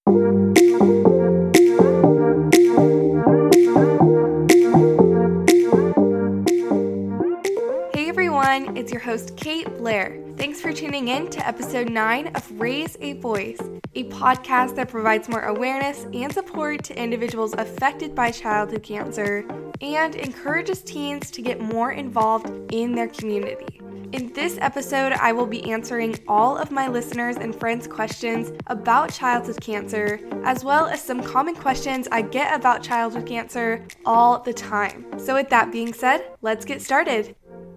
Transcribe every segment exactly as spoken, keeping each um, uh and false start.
Hey everyone, it's your host Kate Blair. Thanks for tuning in to episode nine of Raise a Voice, a podcast that provides more awareness and support to individuals affected by childhood cancer and encourages teens to get more involved in their community. In this episode, I will be answering all of my listeners' and friends' questions about childhood cancer, as well as some common questions I get about childhood cancer all the time. So with that being said, let's get started.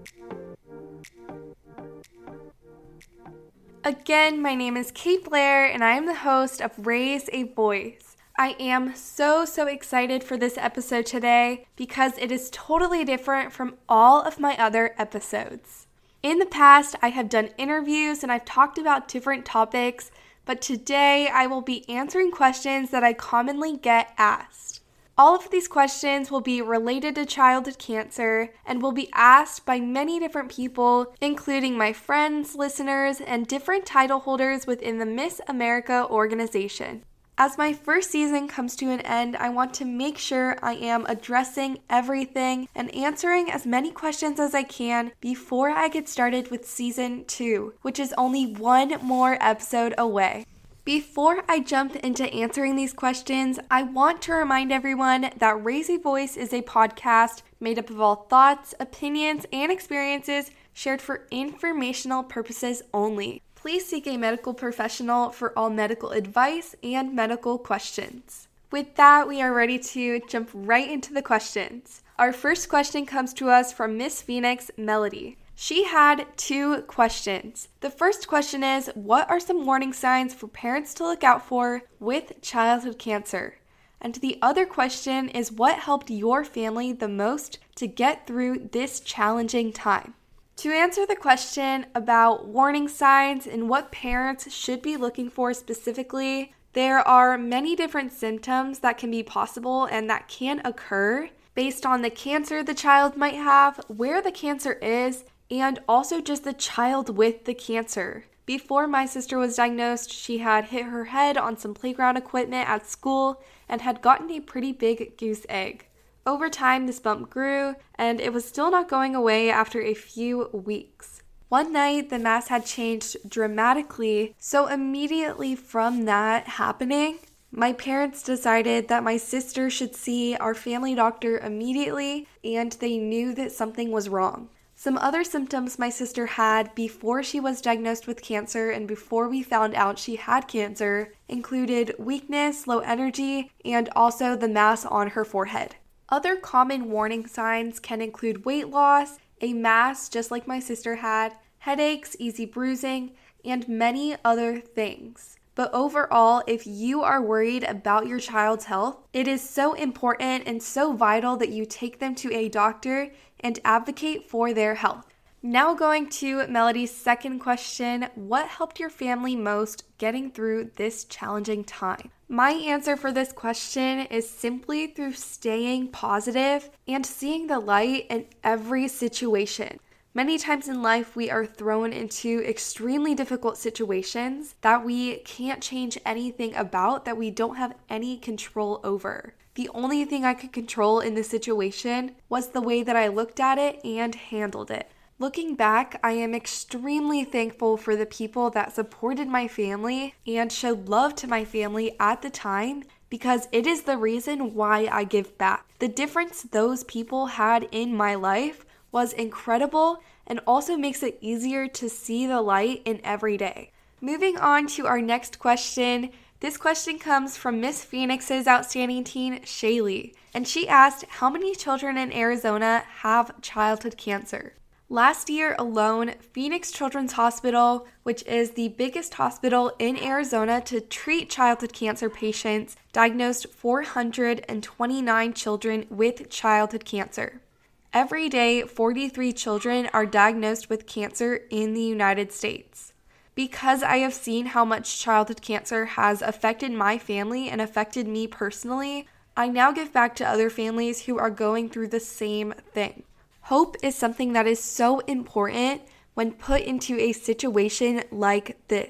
Again, my name is Kate Blair, and I am the host of Raise a Voice. I am so, so excited for this episode today because it is totally different from all of my other episodes. In the past, I have done interviews and I've talked about different topics, but today I will be answering questions that I commonly get asked. All of these questions will be related to childhood cancer and will be asked by many different people, including my friends, listeners, and different title holders within the Miss America organization. As my first season comes to an end, I want to make sure I am addressing everything and answering as many questions as I can before I get started with season two, which is only one more episode away. Before I jump into answering these questions, I want to remind everyone that Raise a Voice is a podcast made up of all thoughts, opinions, and experiences shared for informational purposes only. Please seek a medical professional for all medical advice and medical questions. With that, we are ready to jump right into the questions. Our first question comes to us from Miss Phoenix Melody. She had two questions. The first question is, what are some warning signs for parents to look out for with childhood cancer? And the other question is, what helped your family the most to get through this challenging time? To answer the question about warning signs and what parents should be looking for specifically, there are many different symptoms that can be possible and that can occur based on the cancer the child might have, where the cancer is, and also just the child with the cancer. Before my sister was diagnosed, she had hit her head on some playground equipment at school and had gotten a pretty big goose egg. Over time, this bump grew, and it was still not going away after a few weeks. One night, the mass had changed dramatically, so immediately from that happening, my parents decided that my sister should see our family doctor immediately, and they knew that something was wrong. Some other symptoms my sister had before she was diagnosed with cancer and before we found out she had cancer included weakness, low energy, and also the mass on her forehead. Other common warning signs can include weight loss, a mass just like my sister had, headaches, easy bruising, and many other things. But overall, if you are worried about your child's health, it is so important and so vital that you take them to a doctor and advocate for their health. Now going to Melody's second question, what helped your family most getting through this challenging time? My answer for this question is simply through staying positive and seeing the light in every situation. Many times in life, we are thrown into extremely difficult situations that we can't change anything about, that we don't have any control over. The only thing I could control in this situation was the way that I looked at it and handled it. Looking back, I am extremely thankful for the people that supported my family and showed love to my family at the time because it is the reason why I give back. The difference those people had in my life was incredible and also makes it easier to see the light in every day. Moving on to our next question. This question comes from Miss Phoenix's outstanding teen, Shaylee, and she asked, how many children in Arizona have childhood cancer? Last year alone, Phoenix Children's Hospital, which is the biggest hospital in Arizona to treat childhood cancer patients, diagnosed four hundred twenty-nine children with childhood cancer. Every day, forty-three children are diagnosed with cancer in the United States. Because I have seen how much childhood cancer has affected my family and affected me personally, I now give back to other families who are going through the same thing. Hope is something that is so important when put into a situation like this.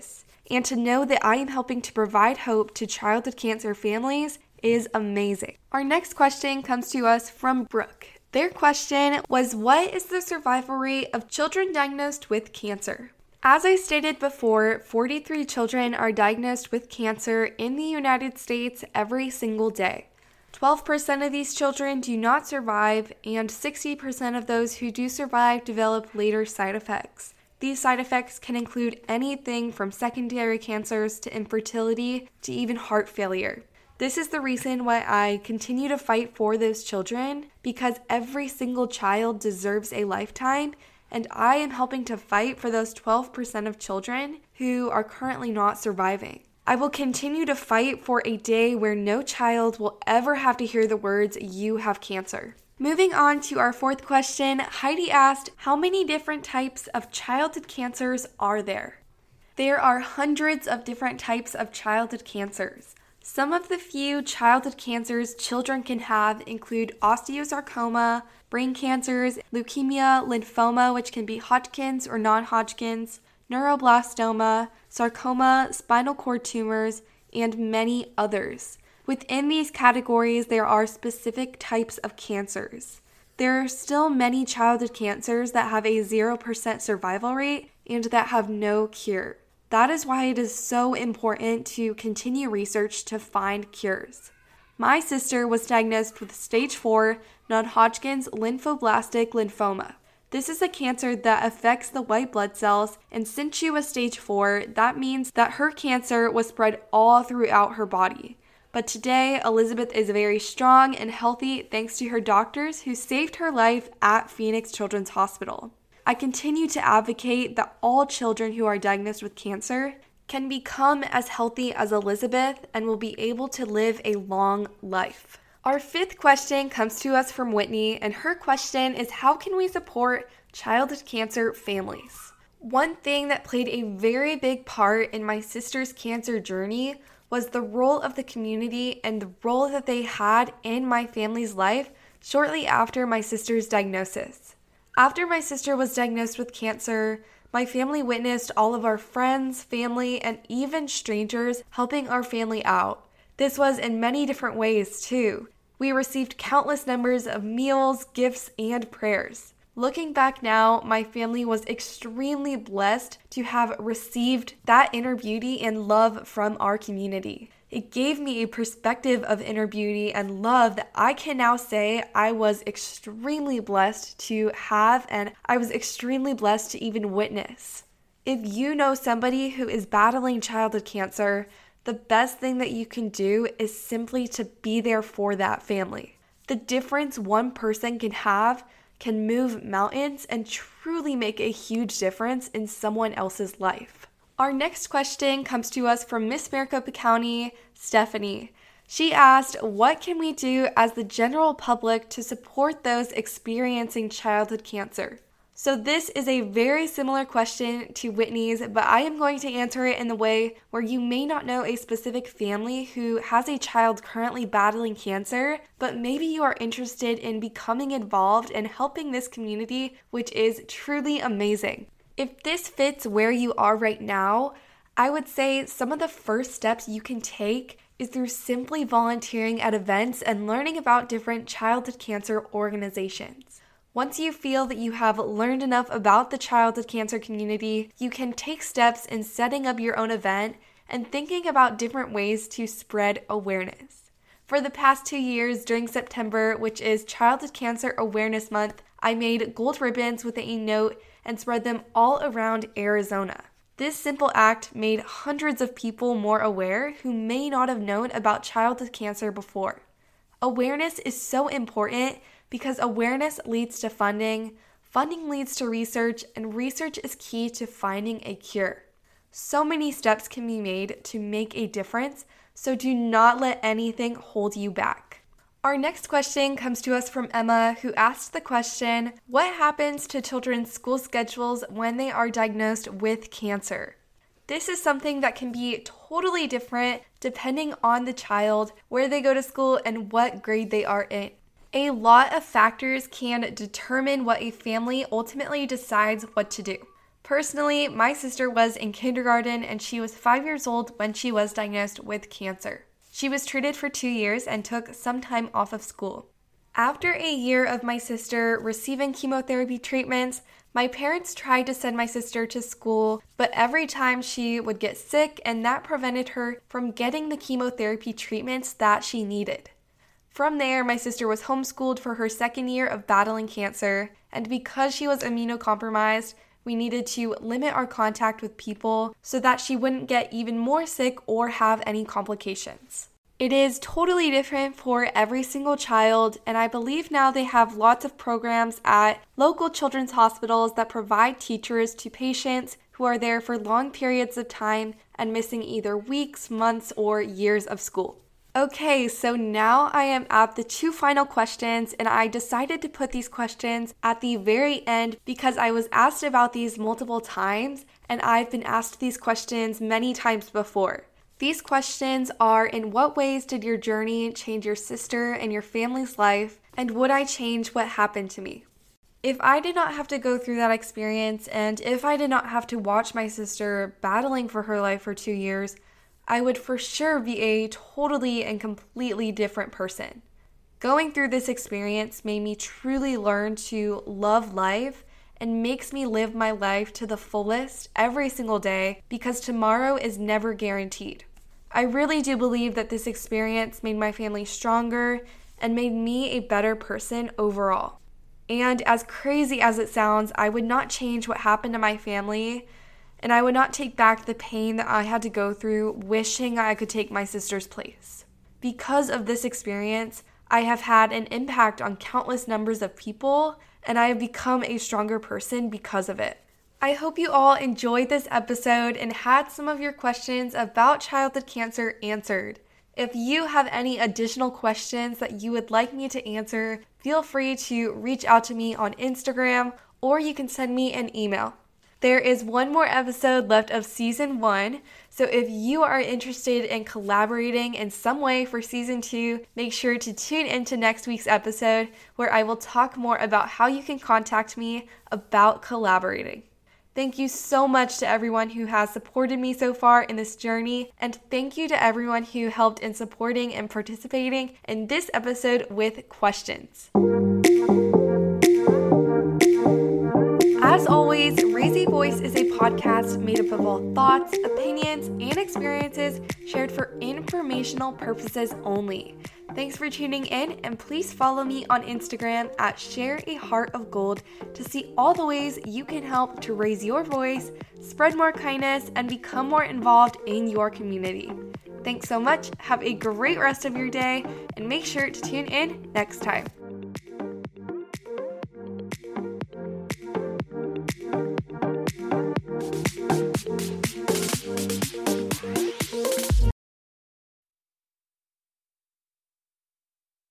and to know that I am helping to provide hope to childhood cancer families is amazing. Our next question comes to us from Brooke. Their question was, what is the survival rate of children diagnosed with cancer? As I stated before, forty-three children are diagnosed with cancer in the United States every single day. twelve percent of these children do not survive, and sixty percent of those who do survive develop later side effects. These side effects can include anything from secondary cancers to infertility to even heart failure. This is the reason why I continue to fight for those children, because every single child deserves a lifetime, and I am helping to fight for those twelve percent of children who are currently not surviving. I will continue to fight for a day where no child will ever have to hear the words, "You have cancer." Moving on to our fourth question, Heidi asked, how many different types of childhood cancers are there? There are hundreds of different types of childhood cancers. Some of the few childhood cancers children can have include osteosarcoma, brain cancers, leukemia, lymphoma, which can be Hodgkin's or non-Hodgkin's, neuroblastoma, sarcoma, spinal cord tumors, and many others. Within these categories, there are specific types of cancers. There are still many childhood cancers that have a zero percent survival rate and that have no cure. That is why it is so important to continue research to find cures. My sister was diagnosed with stage four non-Hodgkin's lymphoblastic lymphoma. This is a cancer that affects the white blood cells, and since she was stage four, that means that her cancer was spread all throughout her body. But today, Elizabeth is very strong and healthy thanks to her doctors who saved her life at Phoenix Children's Hospital. I continue to advocate that all children who are diagnosed with cancer can become as healthy as Elizabeth and will be able to live a long life. Our fifth question comes to us from Whitney, and her question is, how can we support childhood cancer families? One thing that played a very big part in my sister's cancer journey was the role of the community and the role that they had in my family's life shortly after my sister's diagnosis. After my sister was diagnosed with cancer, my family witnessed all of our friends, family, and even strangers helping our family out. This was in many different ways too. We received countless numbers of meals, gifts, and prayers. Looking back now, my family was extremely blessed to have received that inner beauty and love from our community. It gave me a perspective of inner beauty and love that I can now say I was extremely blessed to have, and I was extremely blessed to even witness. If you know somebody who is battling childhood cancer, the best thing that you can do is simply to be there for that family. The difference one person can have can move mountains and truly make a huge difference in someone else's life. Our next question comes to us from Miss Maricopa County, Stephanie. She asked, what can we do as the general public to support those experiencing childhood cancer? So this is a very similar question to Whitney's, but I am going to answer it in the way where you may not know a specific family who has a child currently battling cancer, but maybe you are interested in becoming involved and helping this community, which is truly amazing. If this fits where you are right now, I would say some of the first steps you can take is through simply volunteering at events and learning about different childhood cancer organizations. Once you feel that you have learned enough about the childhood cancer community, you can take steps in setting up your own event and thinking about different ways to spread awareness. For the past two years during September, which is Childhood Cancer Awareness Month, I made gold ribbons with a note and spread them all around Arizona. This simple act made hundreds of people more aware who may not have known about childhood cancer before. Awareness is so important because awareness leads to funding, funding leads to research, and research is key to finding a cure. So many steps can be made to make a difference, so do not let anything hold you back. Our next question comes to us from Emma, who asked the question, what happens to children's school schedules when they are diagnosed with cancer? This is something that can be totally different depending on the child, where they go to school, and what grade they are in. A lot of factors can determine what a family ultimately decides what to do. Personally, my sister was in kindergarten and she was five years old when she was diagnosed with cancer. She was treated for two years and took some time off of school. After a year of my sister receiving chemotherapy treatments, my parents tried to send my sister to school, but every time she would get sick, and that prevented her from getting the chemotherapy treatments that she needed. From there, my sister was homeschooled for her second year of battling cancer, and because she was immunocompromised, we needed to limit our contact with people so that she wouldn't get even more sick or have any complications. It is totally different for every single child, and I believe now they have lots of programs at local children's hospitals that provide teachers to patients who are there for long periods of time and missing either weeks, months, or years of school. Okay, so now I am at the two final questions, and I decided to put these questions at the very end because I was asked about these multiple times, and I've been asked these questions many times before. These questions are: in what ways did your journey change your sister and your family's life, and would I change what happened to me? If I did not have to go through that experience, and if I did not have to watch my sister battling for her life for two years, I would for sure be a totally and completely different person. Going through this experience made me truly learn to love life and makes me live my life to the fullest every single day because tomorrow is never guaranteed. I really do believe that this experience made my family stronger and made me a better person overall. And as crazy as it sounds, I would not change what happened to my family, and I would not take back the pain that I had to go through wishing I could take my sister's place. Because of this experience, I have had an impact on countless numbers of people, and I have become a stronger person because of it. I hope you all enjoyed this episode and had some of your questions about childhood cancer answered. If you have any additional questions that you would like me to answer, feel free to reach out to me on Instagram, or you can send me an email. There is one more episode left of season one, so if you are interested in collaborating in some way for season two, make sure to tune into next week's episode where I will talk more about how you can contact me about collaborating. Thank you so much to everyone who has supported me so far in this journey, and thank you to everyone who helped in supporting and participating in this episode with questions. As always, Raise a Voice is a podcast made up of all thoughts, opinions, and experiences shared for informational purposes only. Thanks for tuning in, and please follow me on Instagram at Share a Heart of Gold to see all the ways you can help to raise your voice, spread more kindness, and become more involved in your community. Thanks so much, have a great rest of your day, and make sure to tune in next time.